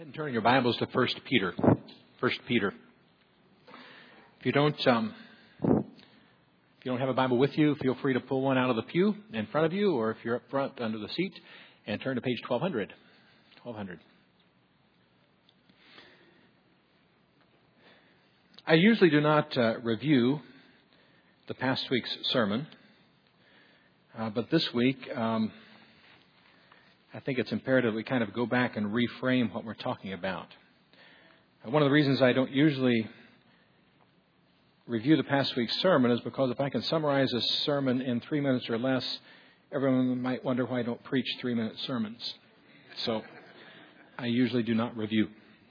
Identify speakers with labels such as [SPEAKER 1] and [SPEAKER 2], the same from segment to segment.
[SPEAKER 1] ahead and turn your Bibles to 1 Peter. 1 Peter. If you don't have a Bible with you, feel free to pull one out of the pew in front of you, or if you're up front under the seat, and turn to page 1200. 1200. I usually do not review the past week's sermon, but this week I think it's imperative we kind of go back and reframe what we're talking about. One of the reasons I don't usually review the past week's sermon is because if I can summarize a sermon in 3 minutes or less, everyone might wonder why I don't preach 3-minute sermons. So I usually do not review.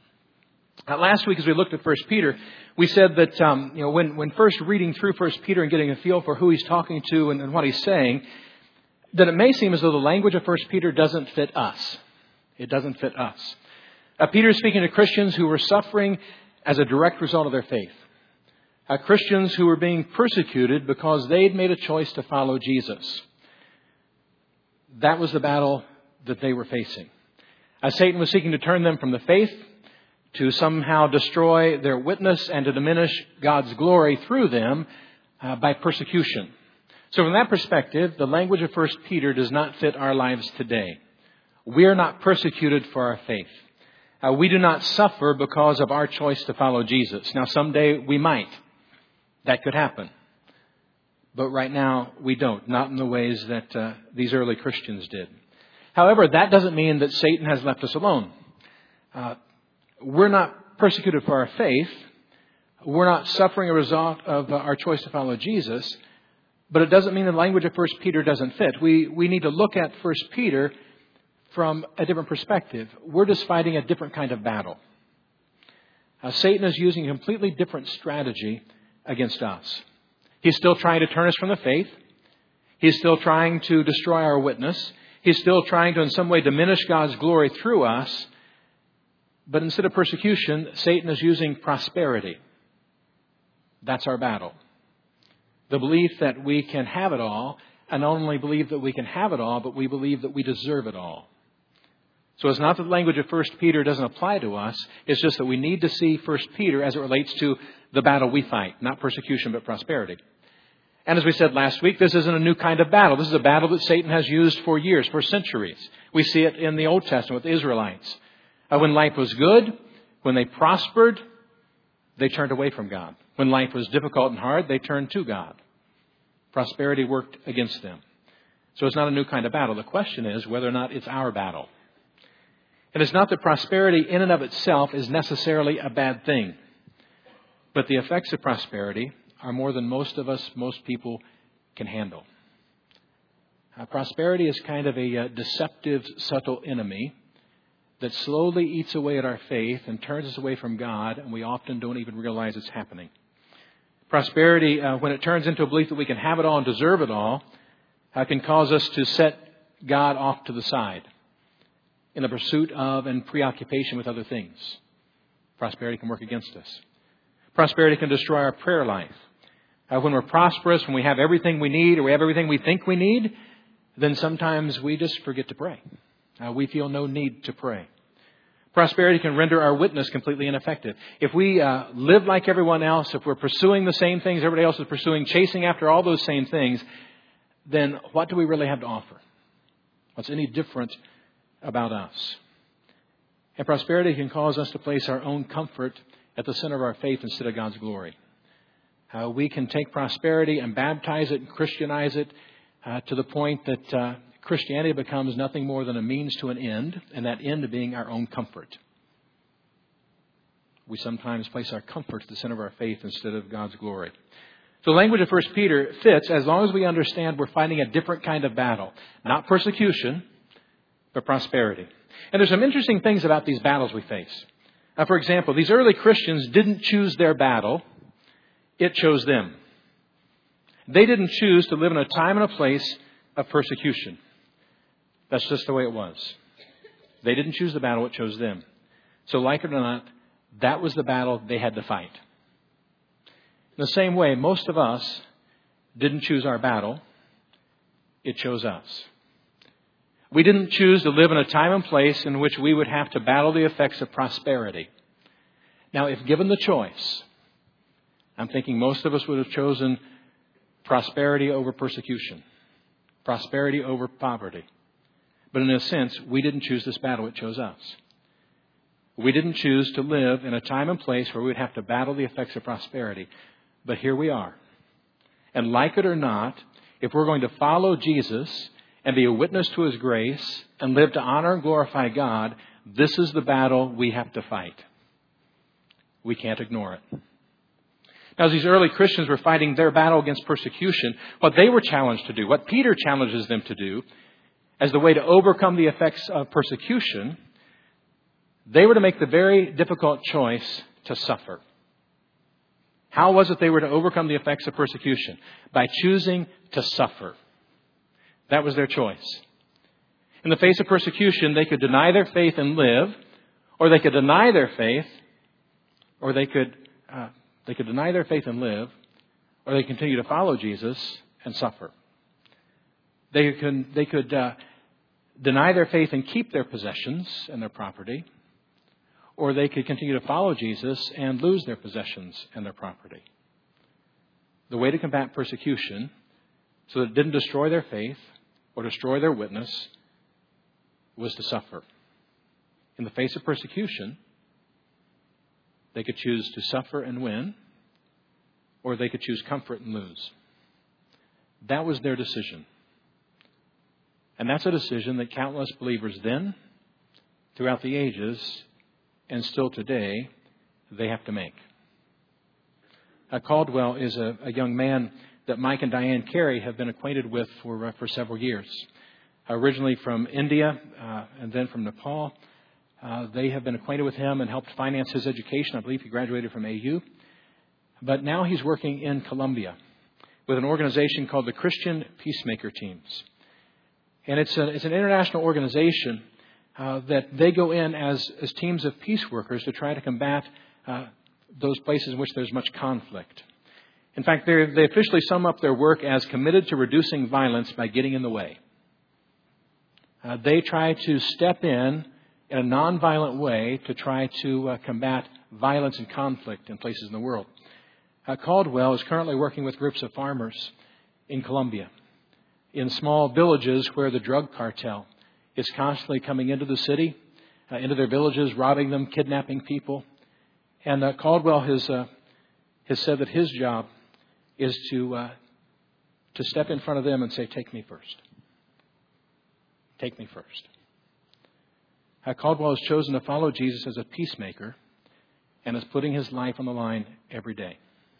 [SPEAKER 1] Last week, as we looked at 1 Peter, we said that when first reading through 1 Peter and getting a feel for who he's talking to and what he's saying, that it may seem as though the language of 1 Peter doesn't fit us. It doesn't fit us. Peter is speaking to Christians who were suffering as a direct result of their faith. Christians who were being persecuted because they'd made a choice to follow Jesus. That was the battle that they were facing. Satan was seeking to turn them from the faith, to somehow destroy their witness and to diminish God's glory through them by persecution. So from that perspective, the language of 1 Peter does not fit our lives today. We are not persecuted for our faith. We do not suffer because of our choice to follow Jesus. Now, someday we might. That could happen. But right now, we don't. Not in the ways that these early Christians did. However, that doesn't mean that Satan has left us alone. We're not persecuted for our faith. We're not suffering a result of our choice to follow Jesus. But it doesn't mean the language of 1 Peter doesn't fit. We need to look at 1 Peter from a different perspective. We're just fighting a different kind of battle. Satan is using a completely different strategy against us. He's still trying to turn us from the faith. He's still trying to destroy our witness. He's still trying to in some way diminish God's glory through us. But instead of persecution, Satan is using prosperity. That's our battle. The belief that we can have it all, and not only believe that we can have it all, but we believe that we deserve it all. So it's not that the language of 1 Peter doesn't apply to us. It's just that we need to see 1 Peter as it relates to the battle we fight, not persecution, but prosperity. And as we said last week, this isn't a new kind of battle. This is a battle that Satan has used for years, for centuries. We see it in the Old Testament with the Israelites. When life was good, when they prospered, they turned away from God. When life was difficult and hard, they turned to God. Prosperity worked against them. So it's not a new kind of battle. The question is whether or not it's our battle. And it's not that prosperity in and of itself is necessarily a bad thing. But the effects of prosperity are more than most people can handle. Prosperity is kind of a deceptive, subtle enemy that slowly eats away at our faith and turns us away from God, and we often don't even realize it's happening. Prosperity, when it turns into a belief that we can have it all and deserve it all, can cause us to set God off to the side in the pursuit of and preoccupation with other things. Prosperity can work against us. Prosperity can destroy our prayer life. When we're prosperous, when we have everything we need or we have everything we think we need, then sometimes we just forget to pray. We feel no need to pray. Prosperity can render our witness completely ineffective. If we live like everyone else, if we're pursuing the same things everybody else is pursuing, chasing after all those same things, then what do we really have to offer? What's any different about us? And prosperity can cause us to place our own comfort at the center of our faith instead of God's glory. We can take prosperity and baptize it and Christianize it to the point that Christianity becomes nothing more than a means to an end, and that end being our own comfort. We sometimes place our comfort at the center of our faith instead of God's glory. So the language of 1 Peter fits as long as we understand we're fighting a different kind of battle. Not persecution, but prosperity. And there's some interesting things about these battles we face. For example, these early Christians didn't choose their battle. It chose them. They didn't choose to live in a time and a place of persecution. That's just the way it was. They didn't choose the battle, it chose them. So like it or not, that was the battle they had to fight. In the same way, most of us didn't choose our battle, it chose us. We didn't choose to live in a time and place in which we would have to battle the effects of prosperity. Now, if given the choice, I'm thinking most of us would have chosen prosperity over persecution, prosperity over poverty. But in a sense, we didn't choose this battle, it chose us. We didn't choose to live in a time and place where we would have to battle the effects of prosperity. But here we are. And like it or not, if we're going to follow Jesus and be a witness to His grace and live to honor and glorify God, this is the battle we have to fight. We can't ignore it. Now, as these early Christians were fighting their battle against persecution, what they were challenged to do, what Peter challenges them to do, as the way to overcome the effects of persecution, they were to make the very difficult choice to suffer. How was it they were to overcome the effects of persecution? By choosing to suffer. That was their choice. In the face of persecution, they could deny their faith and live, or they could deny their faith, or they could deny their faith and live, or they continue to follow Jesus and suffer. They could deny their faith and keep their possessions and their property, or they could continue to follow Jesus and lose their possessions and their property. The way to combat persecution, so that it didn't destroy their faith or destroy their witness, was to suffer. In the face of persecution, they could choose to suffer and win, or they could choose comfort and lose. That was their decision. And that's a decision that countless believers then, throughout the ages, and still today, they have to make. Caldwell is a young man that Mike and Diane Carey have been acquainted with for several years. Originally from India and then from Nepal. They have been acquainted with him and helped finance his education. I believe he graduated from AU. But now he's working in Colombia with an organization called the Christian Peacemaker Teams. And it's an international organization that they go in as teams of peace workers to try to combat those places in which there's much conflict. In fact, they officially sum up their work as committed to reducing violence by getting in the way. They try to step in a nonviolent way to try to combat violence and conflict in places in the world. Caldwell is currently working with groups of farmers in Colombia, in small villages where the drug cartel is constantly coming into the city, into their villages, robbing them, kidnapping people. And Caldwell has said that his job is to step in front of them and say, "Take me first. Take me first." Caldwell has chosen to follow Jesus as a peacemaker and is putting his life on the line every day.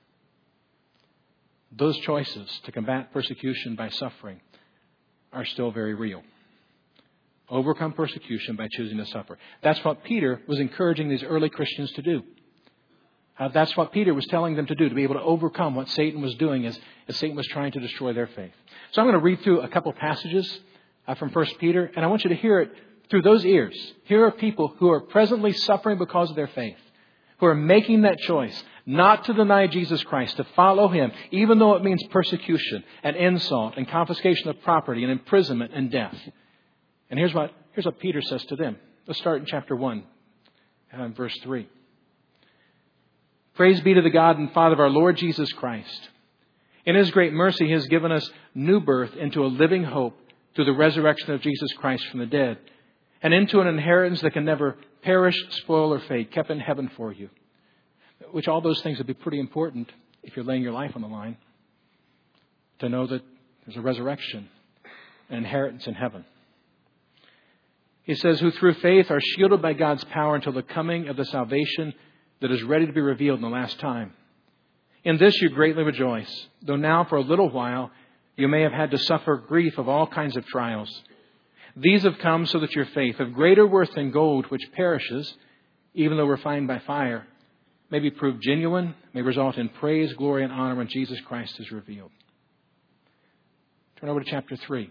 [SPEAKER 1] Those choices to combat persecution by suffering are still very real. Overcome persecution by choosing to suffer. That's what Peter was encouraging these early Christians to do. That's what Peter was telling them to do, to be able to overcome what Satan was doing as Satan was trying to destroy their faith. So I'm going to read through a couple passages from 1 Peter, and I want you to hear it through those ears. Here are people who are presently suffering because of their faith, who are making that choice not to deny Jesus Christ, to follow Him, even though it means persecution and insult and confiscation of property and imprisonment and death. And here's what Peter says to them. Let's start in chapter 1, verse 3. Praise be to the God and Father of our Lord Jesus Christ. In His great mercy, He has given us new birth into a living hope through the resurrection of Jesus Christ from the dead, and into an inheritance that can never perish, spoil, or fade, kept in heaven for you. Which all those things would be pretty important if you're laying your life on the line, to know that there's a resurrection, an inheritance in heaven. He says, who through faith are shielded by God's power until the coming of the salvation that is ready to be revealed in the last time. In this you greatly rejoice, though now for a little while you may have had to suffer grief of all kinds of trials. These have come so that your faith, of greater worth than gold which perishes, even though refined by fire, may be proved genuine, may result in praise, glory, and honor when Jesus Christ is revealed. Turn over to chapter 3.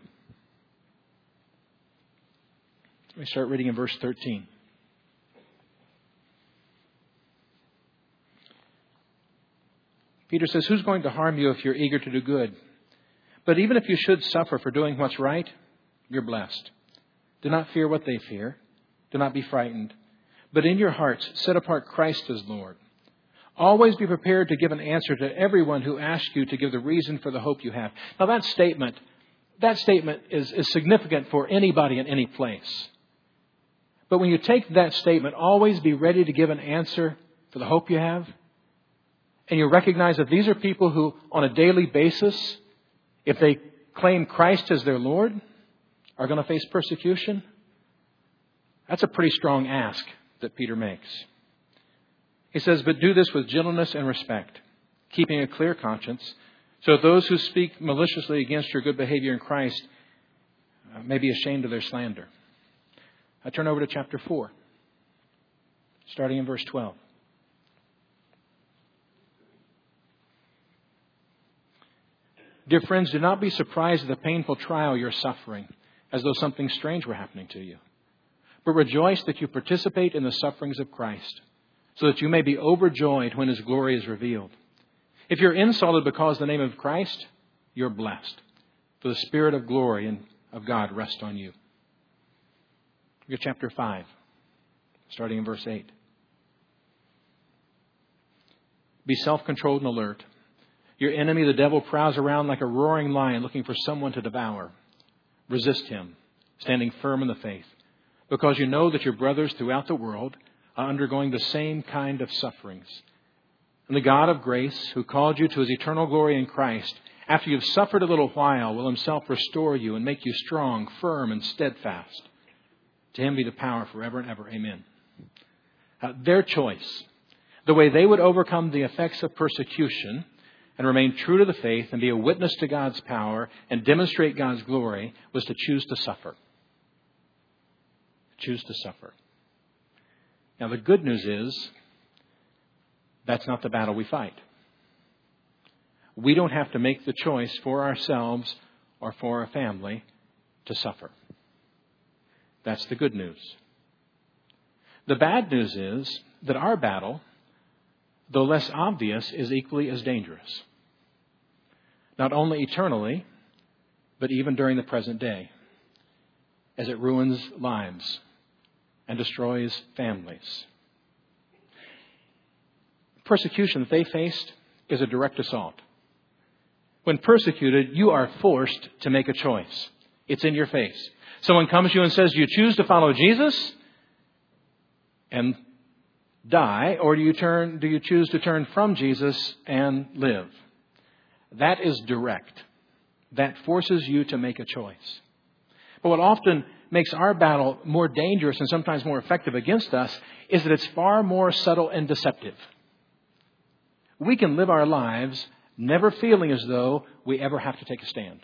[SPEAKER 1] Let me start reading in verse 13. Peter says, who's going to harm you if you're eager to do good? But even if you should suffer for doing what's right, you're blessed. Do not fear what they fear. Do not be frightened. But in your hearts, set apart Christ as Lord. Always be prepared to give an answer to everyone who asks you to give the reason for the hope you have. Now that statement is significant for anybody in any place. But when you take that statement, always be ready to give an answer for the hope you have, and you recognize that these are people who, on a daily basis, if they claim Christ as their Lord, are going to face persecution. That's a pretty strong ask that Peter makes. He says, but do this with gentleness and respect, keeping a clear conscience, so that those who speak maliciously against your good behavior in Christ may be ashamed of their slander. I turn over to chapter 4, starting in verse 12. Dear friends, do not be surprised at the painful trial you're suffering, as though something strange were happening to you. But rejoice that you participate in the sufferings of Christ, so that you may be overjoyed when His glory is revealed. If you're insulted because of the name of Christ, you're blessed, for the Spirit of glory and of God rests on you. Look at chapter 5, starting in verse 8. Be self-controlled and alert. Your enemy, the devil, prowls around like a roaring lion looking for someone to devour. Resist him, standing firm in the faith, because you know that your brothers throughout the world are undergoing the same kind of sufferings. And the God of grace, who called you to His eternal glory in Christ, after you've suffered a little while, will Himself restore you and make you strong, firm, and steadfast. To Him be the power forever and ever. Amen. Their choice, the way they would overcome the effects of persecution and remain true to the faith and be a witness to God's power and demonstrate God's glory, was to choose to suffer. Choose to suffer. Now, the good news is that's not the battle we fight. We don't have to make the choice for ourselves or for our family to suffer. That's the good news. The bad news is that our battle, though less obvious, is equally as dangerous. Not only eternally, but even during the present day, as it ruins lives and destroys families. Persecution that they faced is a direct assault. When persecuted, you are forced to make a choice. It's in your face. Someone comes to you and says, do you choose to follow Jesus and die, or do you choose to turn from Jesus and live? That is direct. That forces you to make a choice. But what often makes our battle more dangerous and sometimes more effective against us is that it's far more subtle and deceptive. We can live our lives never feeling as though we ever have to take a stand.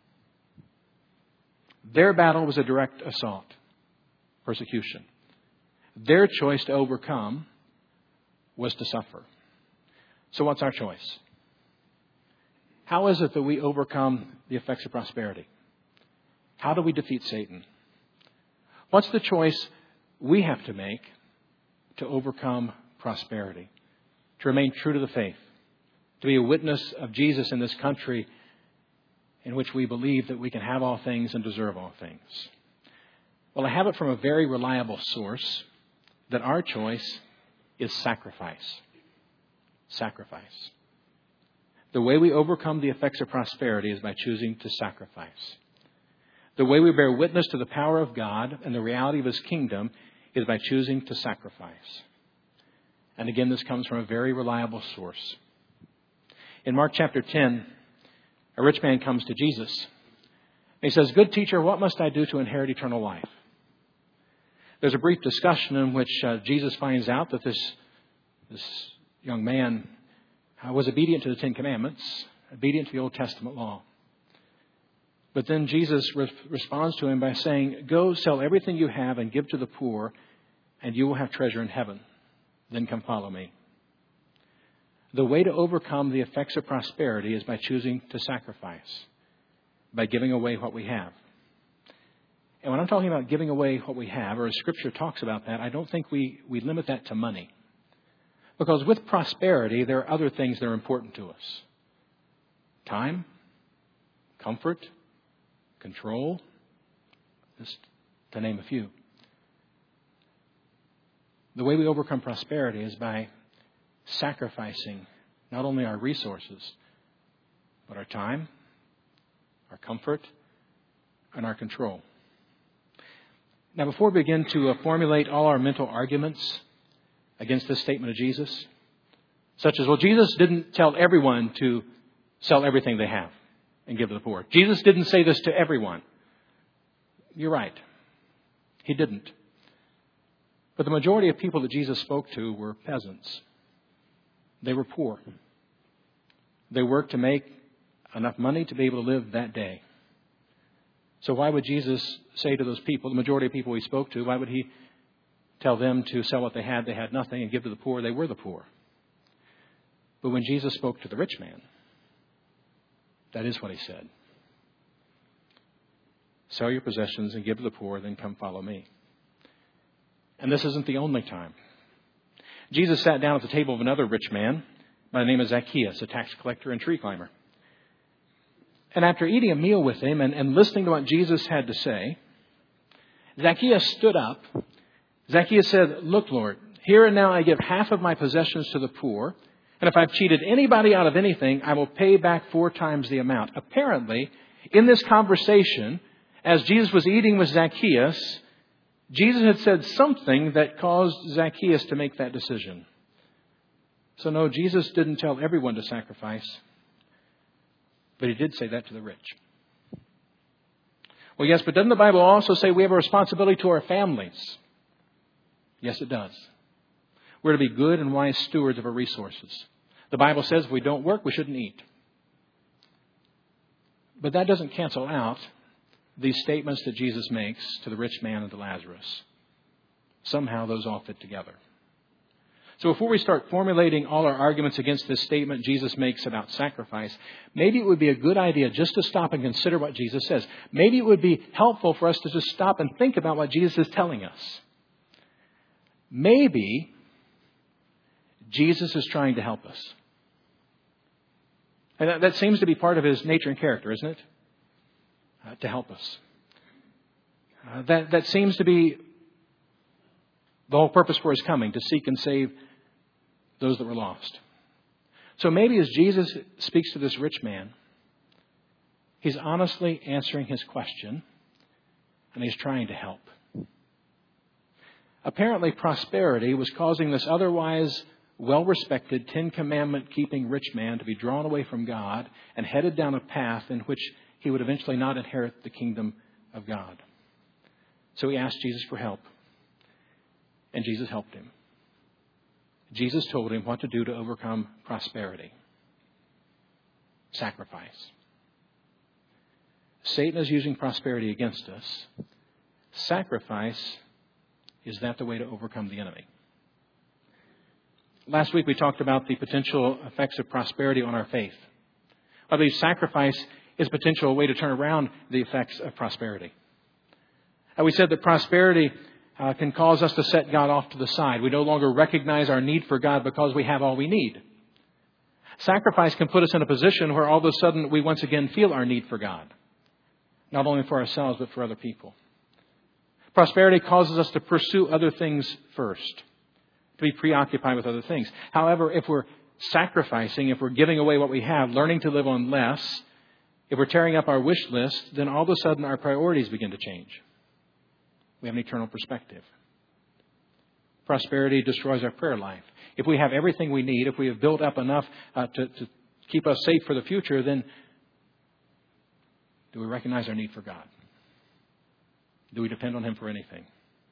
[SPEAKER 1] Their battle was a direct assault, persecution. Their choice to overcome was to suffer. So what's our choice? How is it that we overcome the effects of prosperity? How do we defeat Satan? What's the choice we have to make to overcome prosperity? To remain true to the faith? To be a witness of Jesus in this country in which we believe that we can have all things and deserve all things? Well, I have it from a very reliable source that our choice is sacrifice. Sacrifice. The way we overcome the effects of prosperity is by choosing to sacrifice. The way we bear witness to the power of God and the reality of His kingdom is by choosing to sacrifice. And again, this comes from a very reliable source. In Mark chapter 10, a rich man comes to Jesus. He says, "Good teacher, what must I do to inherit eternal life?" There's a brief discussion in which Jesus finds out that this young man was obedient to the Ten Commandments, obedient to the Old Testament law. But then Jesus responds to him by saying, "Go sell everything you have and give to the poor, and you will have treasure in heaven. Then come follow me." The way to overcome the effects of prosperity is by choosing to sacrifice, by giving away what we have. And when I'm talking about giving away what we have, or as Scripture talks about that, I don't think we limit that to money. Because with prosperity, there are other things that are important to us. Time, comfort, control, just to name a few. The way we overcome prosperity is by sacrificing not only our resources, but our time, our comfort, and our control. Now, before we begin to formulate all our mental arguments against this statement of Jesus, such as, well, Jesus didn't tell everyone to sell everything they have and give to the poor. Jesus didn't say this to everyone. You're right. He didn't. But the majority of people that Jesus spoke to were peasants. They were poor. They worked to make enough money to be able to live that day. So why would Jesus say to those people, the majority of people he spoke to, why would he tell them to sell what they had nothing, and give to the poor? They were the poor. But when Jesus spoke to the rich man, that is what he said. Sell your possessions and give to the poor, then come follow me. And this isn't the only time. Jesus sat down at the table of another rich man by the name of Zacchaeus, a tax collector and tree climber. And after eating a meal with him and listening to what Jesus had to say, Zacchaeus stood up. Zacchaeus said, "Look, Lord, here and now I give half of my possessions to the poor. And if I've cheated anybody out of anything, I will pay back 4 times the amount." Apparently, in this conversation, as Jesus was eating with Zacchaeus, Jesus had said something that caused Zacchaeus to make that decision. So no, Jesus didn't tell everyone to sacrifice, but he did say that to the rich. Well, yes, but doesn't the Bible also say we have a responsibility to our families? Yes, it does. We're to be good and wise stewards of our resources. The Bible says if we don't work, we shouldn't eat. But that doesn't cancel out these statements that Jesus makes to the rich man and to Lazarus. Somehow those all fit together. So before we start formulating all our arguments against this statement Jesus makes about sacrifice, maybe it would be a good idea just to stop and consider what Jesus says. Maybe it would be helpful for us to just stop and think about what Jesus is telling us. Maybe Jesus is trying to help us. And that seems to be part of his nature and character, isn't it? To help us. That seems to be the whole purpose for his coming, to seek and save those that were lost. So maybe as Jesus speaks to this rich man, he's honestly answering his question, and he's trying to help. Apparently, prosperity was causing this otherwise well-respected, 10 Commandment-keeping rich man to be drawn away from God and headed down a path in which he would eventually not inherit the kingdom of God. So he asked Jesus for help, and Jesus helped him. Jesus told him what to do to overcome prosperity. Sacrifice. Satan is using prosperity against us. Sacrifice, is that the way to overcome the enemy? Last week we talked about the potential effects of prosperity on our faith. I believe sacrifice is a potential way to turn around the effects of prosperity. We said that prosperity can cause us to set God off to the side. We no longer recognize our need for God because we have all we need. Sacrifice can put us in a position where all of a sudden we once again feel our need for God. Not only for ourselves, but for other people. Prosperity causes us to pursue other things first. To be preoccupied with other things. However, if we're sacrificing, if we're giving away what we have, learning to live on less, if we're tearing up our wish list, then all of a sudden our priorities begin to change. We have an eternal perspective. Prosperity destroys our prayer life. If we have everything we need, if we have built up enough to keep us safe for the future, then do we recognize our need for God? Do we depend on Him for anything?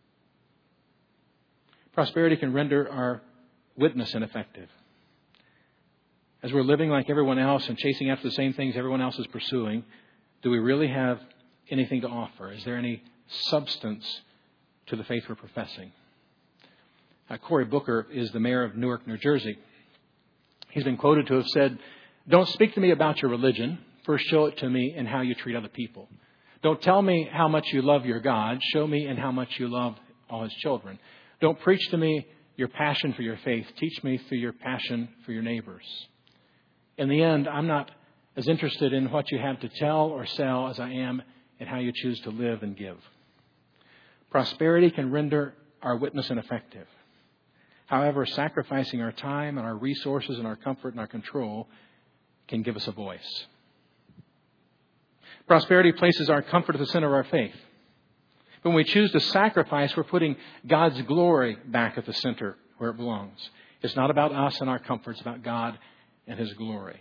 [SPEAKER 1] Prosperity can render our witness ineffective. As we're living like everyone else and chasing after the same things everyone else is pursuing, do we really have anything to offer? Is there any substance to the faith we're professing? Cory Booker is the mayor of Newark, New Jersey. He's been quoted to have said, "Don't speak to me about your religion. First show it to me in how you treat other people. Don't tell me how much you love your God. Show me in how much you love all His children. Don't preach to me your passion for your faith. Teach me through your passion for your neighbors. In the end, I'm not as interested in what you have to tell or sell as I am in how you choose to live and give." Prosperity can render our witness ineffective. However, sacrificing our time and our resources and our comfort and our control can give us a voice. Prosperity places our comfort at the center of our faith. When we choose to sacrifice, we're putting God's glory back at the center where it belongs. It's not about us and our comfort. It's about God and His glory.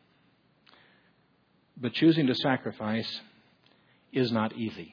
[SPEAKER 1] But choosing to sacrifice is not easy.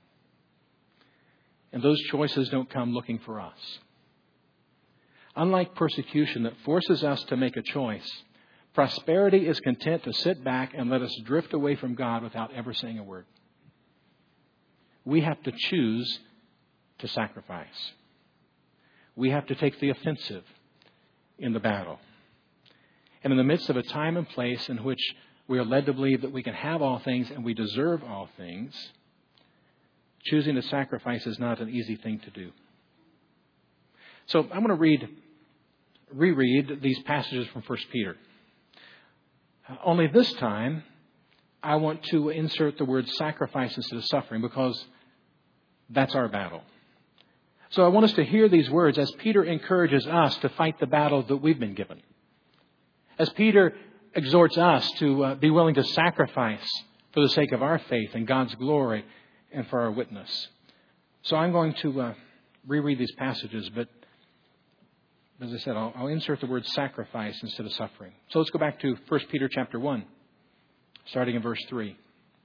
[SPEAKER 1] And those choices don't come looking for us. Unlike persecution that forces us to make a choice, prosperity is content to sit back and let us drift away from God without ever saying a word. We have to choose to sacrifice. We have to take the offensive in the battle. And in the midst of a time and place in which we are led to believe that we can have all things and we deserve all things, choosing to sacrifice is not an easy thing to do. So I'm going to reread these passages from 1 Peter. Only this time, I want to insert the word sacrifice instead of suffering because that's our battle. So I want us to hear these words as Peter encourages us to fight the battle that we've been given. As Peter exhorts us to be willing to sacrifice for the sake of our faith and God's glory and for our witness. So I'm going to reread these passages, but as I said, I'll insert the word sacrifice instead of suffering. So let's go back to 1 Peter chapter 1, starting in verse 3.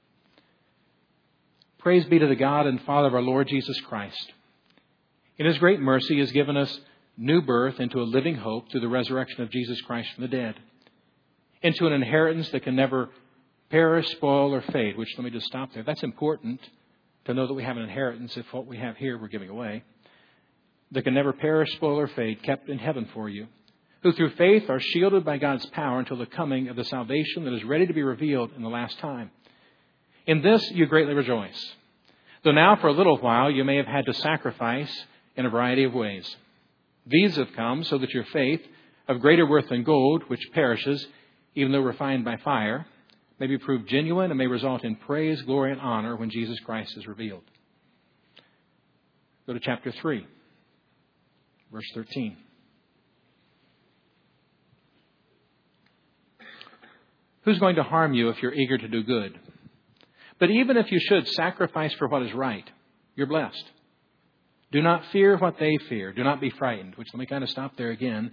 [SPEAKER 1] Praise be to the God and Father of our Lord Jesus Christ. In His great mercy, He has given us new birth into a living hope through the resurrection of Jesus Christ from the dead, into an inheritance that can never perish, spoil, or fade, which let me just stop there. That's important to know that we have an inheritance if what we have here we're giving away. That can never perish, spoil, or fade, kept in heaven for you, who through faith are shielded by God's power until the coming of the salvation that is ready to be revealed in the last time. In this you greatly rejoice, though now for a little while you may have had to sacrifice in a variety of ways. These have come so that your faith, of greater worth than gold, which perishes, even though refined by fire, may be proved genuine and may result in praise, glory, and honor when Jesus Christ is revealed. Go to chapter 3, verse 13. Who's going to harm you if you're eager to do good? But even if you should sacrifice for what is right, you're blessed. Do not fear what they fear. Do not be frightened. Which, let me kind of stop there again.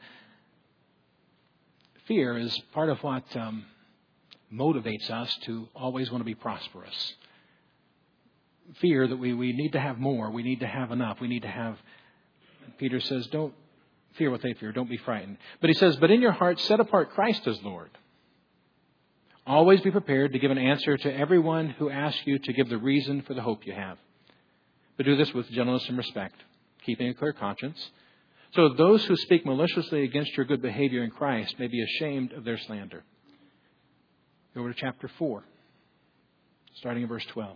[SPEAKER 1] Fear is part of what motivates us to always want to be prosperous. Fear that we need to have more. We need to have enough. We need to have... Peter says, don't fear what they fear. Don't be frightened. But he says, but in your heart, set apart Christ as Lord. Always be prepared to give an answer to everyone who asks you to give the reason for the hope you have. But do this with gentleness and respect, keeping a clear conscience, so that those who speak maliciously against your good behavior in Christ may be ashamed of their slander. Go over to chapter 4, starting in verse 12.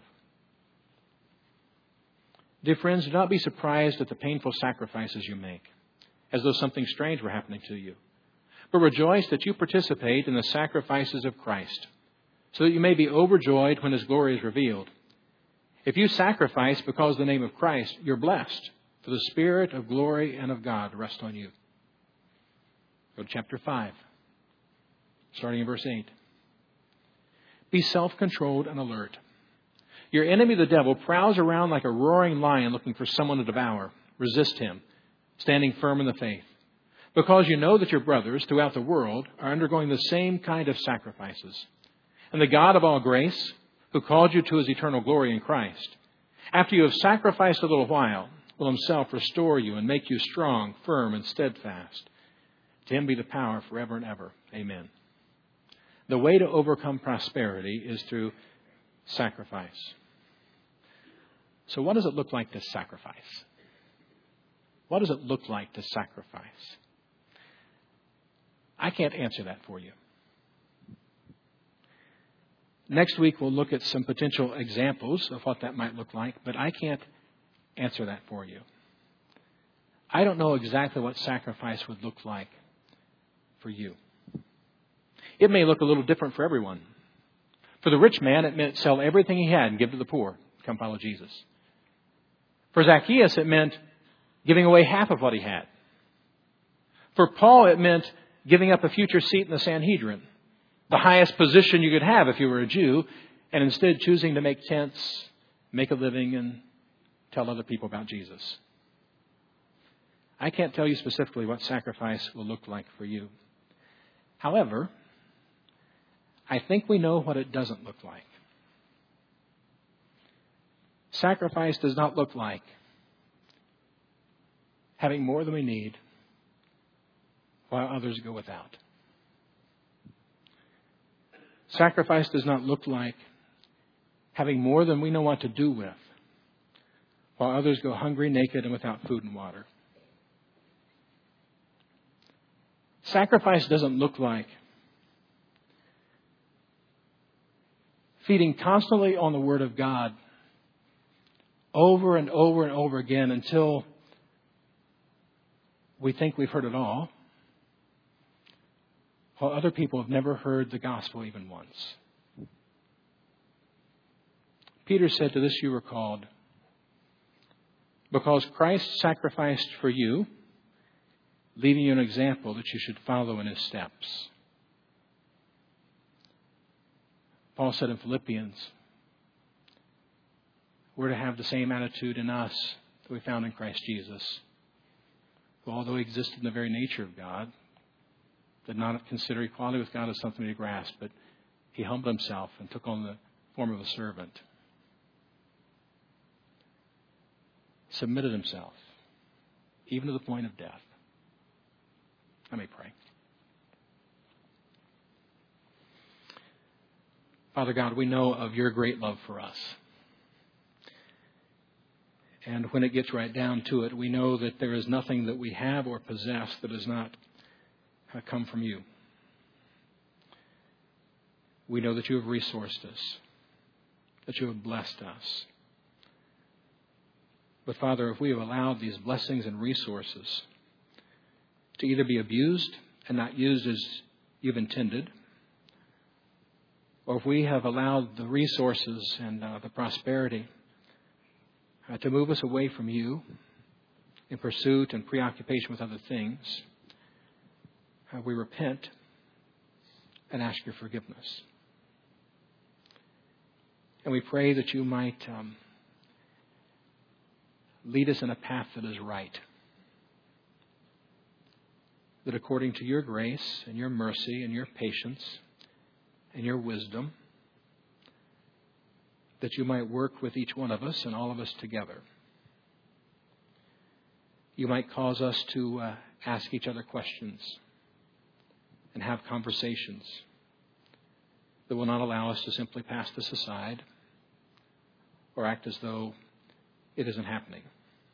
[SPEAKER 1] Dear friends, do not be surprised at the painful sacrifices you make, as though something strange were happening to you. But rejoice that you participate in the sacrifices of Christ, so that you may be overjoyed when His glory is revealed. If you sacrifice because of the name of Christ, you're blessed, for the Spirit of glory and of God rests on you. Go to chapter 5, starting in verse 8. Be self-controlled and alert. Your enemy, the devil, prowls around like a roaring lion looking for someone to devour. Resist him, standing firm in the faith, because you know that your brothers throughout the world are undergoing the same kind of sacrifices. And the God of all grace, who called you to His eternal glory in Christ, after you have sacrificed a little while, will Himself restore you and make you strong, firm, and steadfast. To Him be the power forever and ever. Amen. The way to overcome prosperity is through sacrifice. So what does it look like to sacrifice? What does it look like to sacrifice? I can't answer that for you. Next week, we'll look at some potential examples of what that might look like, but I can't answer that for you. I don't know exactly what sacrifice would look like for you. It may look a little different for everyone. For the rich man, it meant sell everything he had and give to the poor. Come follow Jesus. For Zacchaeus, it meant giving away half of what he had. For Paul, it meant giving up a future seat in the Sanhedrin, the highest position you could have if you were a Jew, and instead choosing to make tents, make a living, and tell other people about Jesus. I can't tell you specifically what sacrifice will look like for you. However, I think we know what it doesn't look like. Sacrifice does not look like having more than we need while others go without. Sacrifice does not look like having more than we know what to do with while others go hungry, naked, and without food and water. Sacrifice doesn't look like feeding constantly on the Word of God over and over and over again until we think we've heard it all, while other people have never heard the gospel even once. Peter said, "To this you were called, because Christ sacrificed for you, leaving you an example that you should follow in his steps." Paul said in Philippians, we're to have the same attitude in us that we found in Christ Jesus, who, although he existed in the very nature of God, did not consider equality with God as something to grasp, but he humbled himself and took on the form of a servant, submitted himself, even to the point of death. Let me pray. Father God, we know of your great love for us. And when it gets right down to it, we know that there is nothing that we have or possess that does not come from you. We know that you have resourced us, that you have blessed us. But Father, if we have allowed these blessings and resources to either be abused and not used as you've intended, or if we have allowed the resources and the prosperity to move us away from you in pursuit and preoccupation with other things, we repent and ask your forgiveness. And we pray that you might lead us in a path that is right, that according to your grace and your mercy and your patience and your wisdom, that you might work with each one of us and all of us together. You might cause us to ask each other questions and have conversations that will not allow us to simply pass this aside or act as though it isn't happening.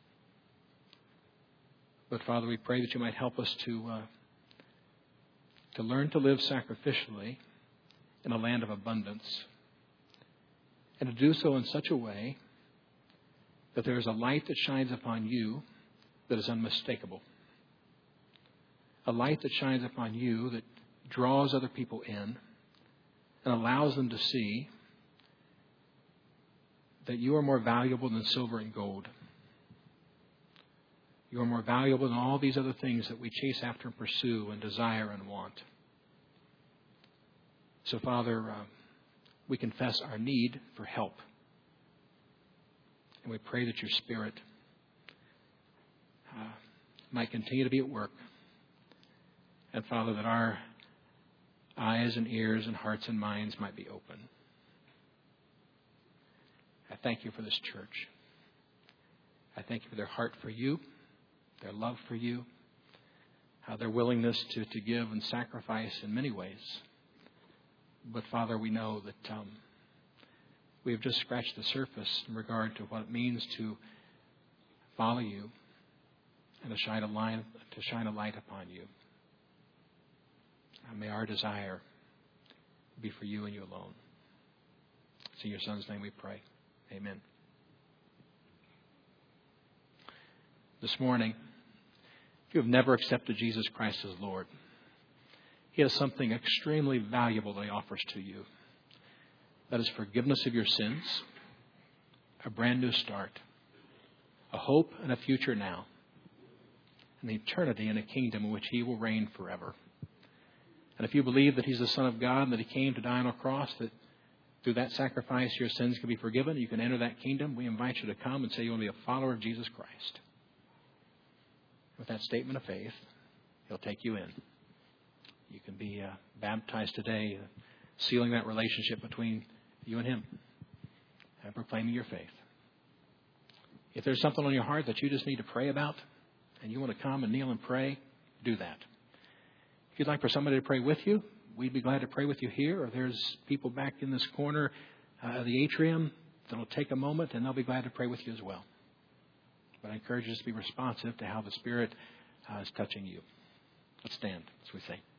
[SPEAKER 1] But Father, we pray that you might help us to learn to live sacrificially in a land of abundance, and to do so in such a way that there is a light that shines upon you that is unmistakable. A light that shines upon you that draws other people in and allows them to see that you are more valuable than silver and gold. You are more valuable than all these other things that we chase after and pursue and desire and want. So, Father, we confess our need for help. And we pray that your Spirit might continue to be at work. And, Father, that our eyes and ears and hearts and minds might be open. I thank you for this church. I thank you for their heart for you, their love for you, their willingness to give and sacrifice in many ways. But, Father, we know that we have just scratched the surface in regard to what it means to follow you and to shine a light upon you. And may our desire be for you and you alone. It's in your Son's name we pray. Amen. This morning, if you have never accepted Jesus Christ as Lord, He has something extremely valuable that He offers to you. That is forgiveness of your sins, a brand new start, a hope and a future now, and eternity in a kingdom in which He will reign forever. And if you believe that He's the Son of God and that He came to die on a cross, that through that sacrifice your sins can be forgiven, you can enter that kingdom, we invite you to come and say you want to be a follower of Jesus Christ. With that statement of faith, He'll take you in. You can be baptized today, sealing that relationship between you and Him and proclaiming your faith. If there's something on your heart that you just need to pray about and you want to come and kneel and pray, do that. If you'd like for somebody to pray with you, we'd be glad to pray with you here. Or there's people back in this corner of the atrium that'll take a moment and they'll be glad to pray with you as well. But I encourage you to be responsive to how the Spirit is touching you. Let's stand as we sing.